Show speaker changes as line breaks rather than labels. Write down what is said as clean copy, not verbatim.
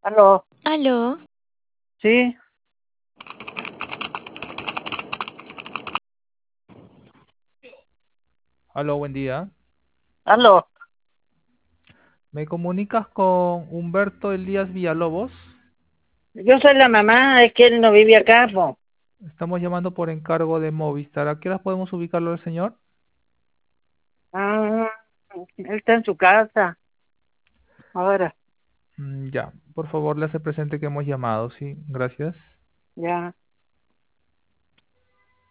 Aló,
Aló,
sí,
Aló, buen día.
aló.
¿Me comunicas con Humberto Elías Villalobos?
Yo soy la mamá, es que él no vive acá, po.
Estamos llamando por encargo de Movistar. ¿A qué hora podemos ubicarlo al señor?
Ah, él está en su casa. Ahora,
Ya, por favor, le hace presente que hemos llamado, sí, gracias.
ya.